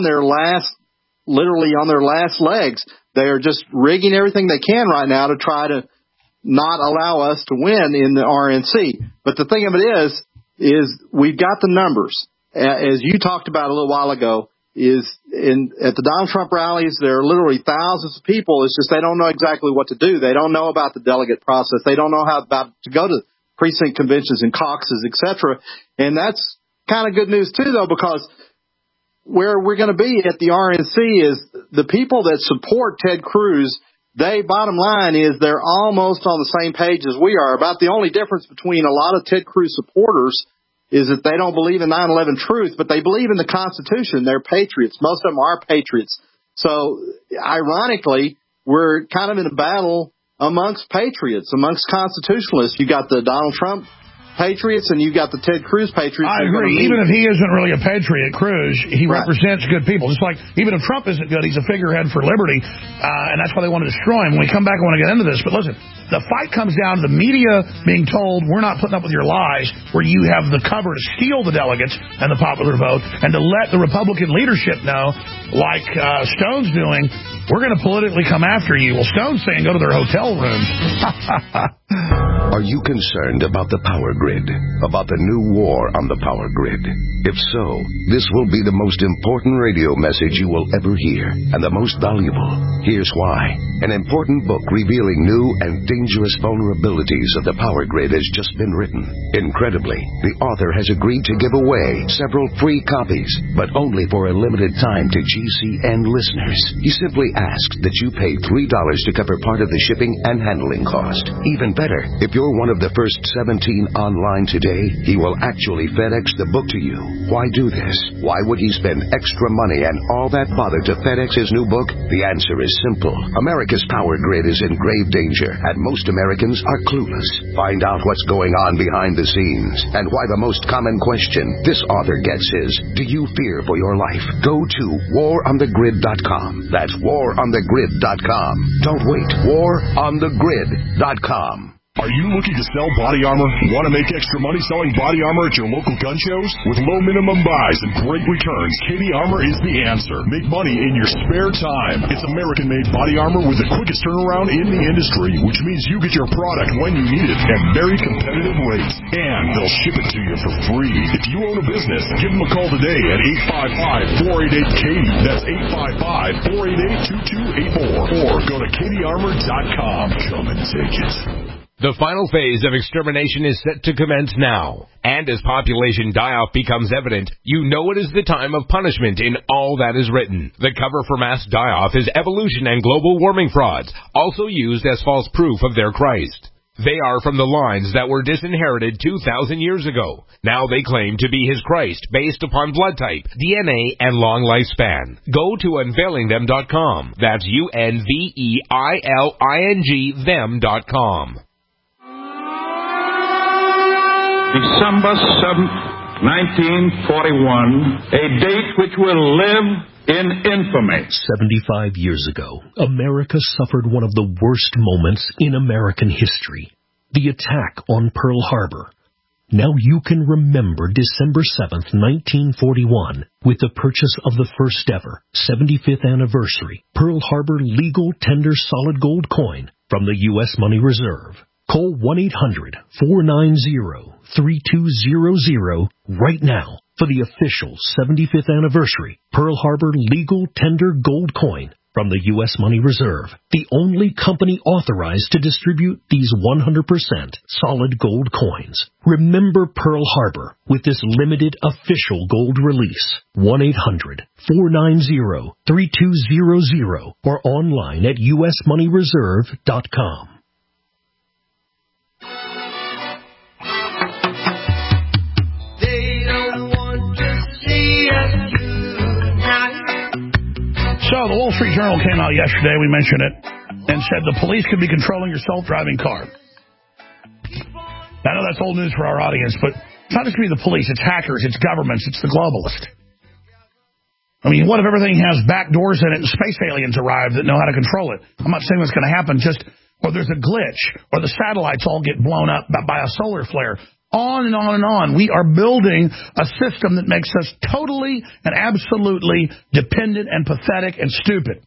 literally on their last legs. They are just rigging everything they can right now to try to not allow us to win in the RNC. But the thing of it is we've got the numbers. As you talked about a little while ago, at the Donald Trump rallies, there are literally thousands of people. It's just they don't know exactly what to do. They don't know about the delegate process. They don't know how to go to precinct conventions and caucuses, etc. And that's kind of good news, too, though, because where we're going to be at the RNC is the people that support Ted Cruz, bottom line is they're almost on the same page as we are. About the only difference between a lot of Ted Cruz supporters is that they don't believe in 9/11 truth, but they believe in the Constitution. They're patriots. Most of them are patriots. So, ironically, we're kind of in a battle amongst patriots, amongst constitutionalists. You got the Donald Trump patriots and you got the Ted Cruz patriots. I agree. Even if he isn't really a patriot, Cruz, he represents good people. Just like even if Trump isn't good, he's a figurehead for liberty, and that's why they want to destroy him. When we come back, I want to get into this. But listen, the fight comes down to the media being told we're not putting up with your lies, where you have the cover to steal the delegates and the popular vote, and to let the Republican leadership know, like Stone's doing, we're going to politically come after you. Well, Stone's saying go to their hotel rooms. Are you concerned about the power grid? About the new war on the power grid? If so, this will be the most important radio message you will ever hear, and the most valuable. Here's why. An important book revealing new and dangerous vulnerabilities of the power grid has just been written. Incredibly, the author has agreed to give away several free copies, but only for a limited time to GCN listeners. He simply asks that you pay $3 to cover part of the shipping and handling cost. Even better, if you're one of the first 17 online today, he will actually FedEx the book to you. Why do this? Why would he spend extra money and all that bother to FedEx his new book? The answer is simple. America's power grid is in grave danger, and most Americans are clueless. Find out what's going on behind the scenes, and why the most common question this author gets is, do you fear for your life? Go to waronthegrid.com. That's waronthegrid.com. Don't wait. waronthegrid.com. Are you looking to sell body armor? Want to make extra money selling body armor at your local gun shows? With low minimum buys and great returns, KD Armor is the answer. Make money in your spare time. It's American-made body armor with the quickest turnaround in the industry, which means you get your product when you need it at very competitive rates. And they'll ship it to you for free. If you own a business, give them a call today at 855-488-KD. That's 855-488-2284. Or go to KDArmor.com. Come and take it. The final phase of extermination is set to commence now. And as population die-off becomes evident, you know it is the time of punishment in all that is written. The cover for mass die-off is evolution and global warming frauds, also used as false proof of their Christ. They are from the lines that were disinherited 2,000 years ago. Now they claim to be his Christ based upon blood type, DNA, and long lifespan. Go to unveilingthem.com. That's UNVEILING them.com. December 7th, 1941, a date which will live in infamy. 75 years ago, America suffered one of the worst moments in American history, the attack on Pearl Harbor. Now you can remember December 7th, 1941, with the purchase of the first ever 75th anniversary Pearl Harbor legal tender solid gold coin from the U.S. Money Reserve. Call 1-800-490-3200 right now for the official 75th anniversary Pearl Harbor legal tender gold coin from the U.S. Money Reserve, the only company authorized to distribute these 100% solid gold coins. Remember Pearl Harbor with this limited official gold release. 1-800-490-3200 or online at usmoneyreserve.com. So the Wall Street Journal came out yesterday. We mentioned it. and said the police could be controlling your self-driving car. I know that's old news for our audience, but it's not just going to be the police. It's hackers. It's governments. It's the globalists. I mean, what if everything has back doors in it and space aliens arrive that know how to control it? I'm not saying what's going to happen, just or there's a glitch, or the satellites all get blown up by a solar flare. On and on and on. We are building a system that makes us totally and absolutely dependent and pathetic and stupid.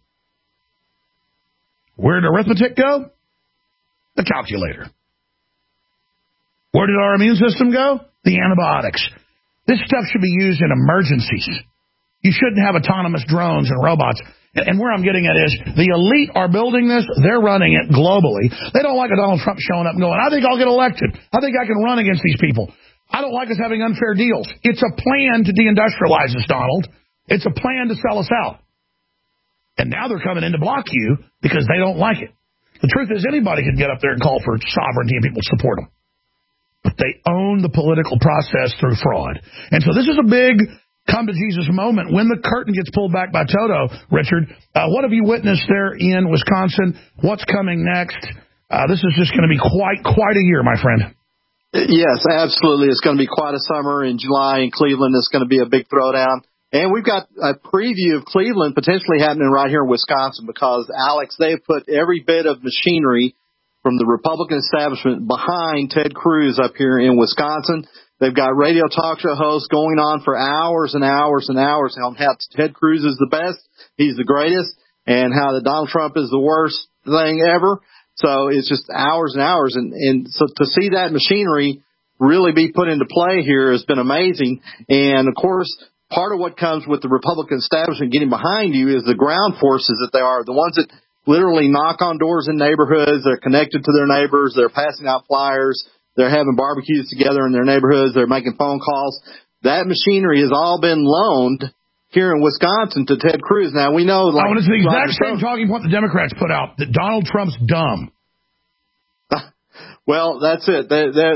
Where did arithmetic go? The calculator. Where did our immune system go? The antibiotics. This stuff should be used in emergencies. You shouldn't have autonomous drones and robots. And where I'm getting at is the elite are building this. They're running it globally. They don't like a Donald Trump showing up and going, I think I'll get elected. I think I can run against these people. I don't like us having unfair deals. It's a plan to deindustrialize us, Donald. It's a plan to sell us out. And now they're coming in to block you because they don't like it. The truth is anybody could get up there and call for sovereignty and people support them. But they own the political process through fraud. And so this is a big come-to-Jesus moment when the curtain gets pulled back by Toto. Richard, what have you witnessed there in Wisconsin? What's coming next? This is just going to be quite a year, my friend. Yes, absolutely. It's going to be quite a summer in July in Cleveland. It's going to be a big throwdown. And we've got a preview of Cleveland potentially happening right here in Wisconsin because, Alex, they've put every bit of machinery from the Republican establishment behind Ted Cruz up here in Wisconsin. They've got radio talk show hosts going on for hours and hours and hours on how Ted Cruz is the best, he's the greatest, and how that Donald Trump is the worst thing ever. So it's just hours and hours. And so to see that machinery really be put into play here has been amazing. And, of course, part of what comes with the Republican establishment getting behind you is the ground forces that they are, the ones that literally knock on doors in neighborhoods. They're connected to their neighbors. They're passing out flyers. They're having barbecues together in their neighborhoods. They're making phone calls. That machinery has all been loaned here in Wisconsin to Ted Cruz. Now, we know... it's the exact same talking point the Democrats put out, that Donald Trump's dumb. Well, that's it.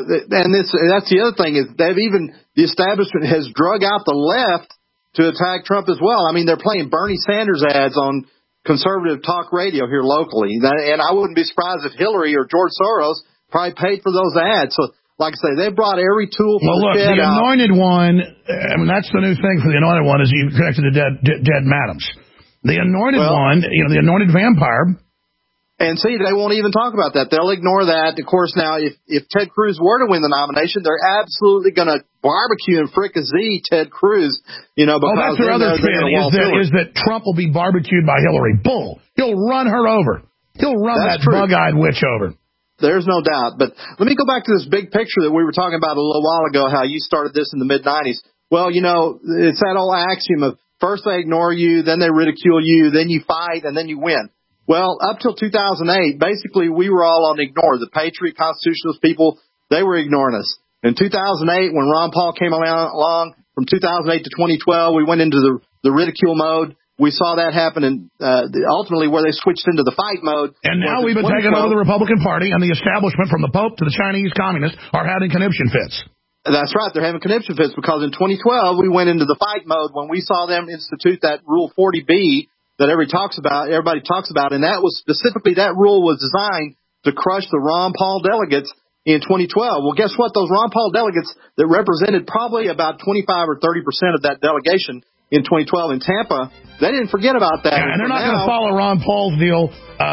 That's the other thing is the establishment has drug out the left to attack Trump as well. I mean, they're playing Bernie Sanders ads on conservative talk radio here locally. And I wouldn't be surprised if Hillary or George Soros probably paid for those ads. So, like I say, they brought every tool for the Fed out. Anointed one, I mean, that's the new thing for the Anointed one is you connected to dead madams. The Anointed one, the Anointed vampire. And see, they won't even talk about that. They'll ignore that. Of course, now, if Ted Cruz were to win the nomination, they're absolutely going to barbecue and fricassee Ted Cruz, because that's their other spin, is that Trump will be barbecued by Hillary. Bull. He'll run her over. He'll run that bug-eyed witch over. There's no doubt. But let me go back to this big picture that we were talking about a little while ago, how you started this in the mid-'90s. Well, it's that old axiom of first they ignore you, then they ridicule you, then you fight, and then you win. Well, up till 2008, basically we were all on ignore. The patriot constitutionalist people, they were ignoring us. In 2008, when Ron Paul came along, from 2008 to 2012, we went into the ridicule mode. We saw that happen, and ultimately where they switched into the fight mode. And now we've been taking over the Republican Party, and the establishment from the Pope to the Chinese communists are having conniption fits. That's right. They're having conniption fits because in 2012, we went into the fight mode when we saw them institute that Rule 40B that everybody talks about, and that was specifically, that rule was designed to crush the Ron Paul delegates in 2012. Well, guess what? Those Ron Paul delegates that represented probably about 25 or 30% of that delegation in 2012 in Tampa, they didn't forget about that. Yeah, and they're not going to follow Ron Paul's deal.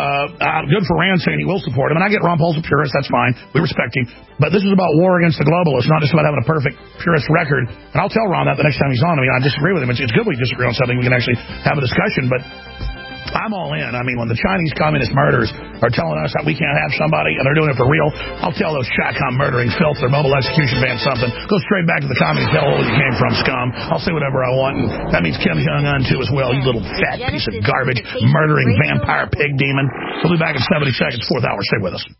Good for Rand saying he will support him. And I get Ron Paul's a purist. That's fine. We respect him. But this is about war against the globalists, not just about having a perfect purist record. And I'll tell Ron that the next time he's on. I mean, I disagree with him. It's good we disagree on something. We can actually have a discussion. But I'm all in. I mean, when the Chinese communist murderers are telling us that we can't have somebody and they're doing it for real, I'll tell those Shotcom murdering filth, their mobile execution van something. Go straight back to the communist hellhole you came from, scum. I'll say whatever I want. And that means Kim Jong-un, too, as well. You little fat piece of garbage, murdering vampire pig demon. We'll be back in 70 seconds, fourth hour. Stay with us.